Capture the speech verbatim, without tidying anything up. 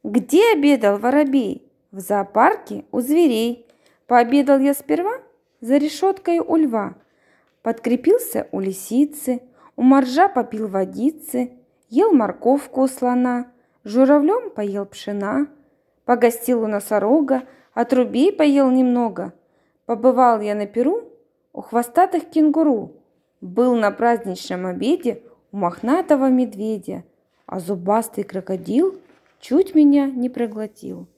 Где обедал воробей? В зоопарке у зверей. Пообедал я сперва за решеткой у льва. Подкрепился у лисицы, у моржа попил водицы, ел морковку у слона, журавлем поел пшена, погостил у носорога, отрубей поел немного. Побывал я на Перу у хвостатых кенгуру, был на праздничном обеде у мохнатого медведя, а зубастый крокодил чуть меня не проглотил.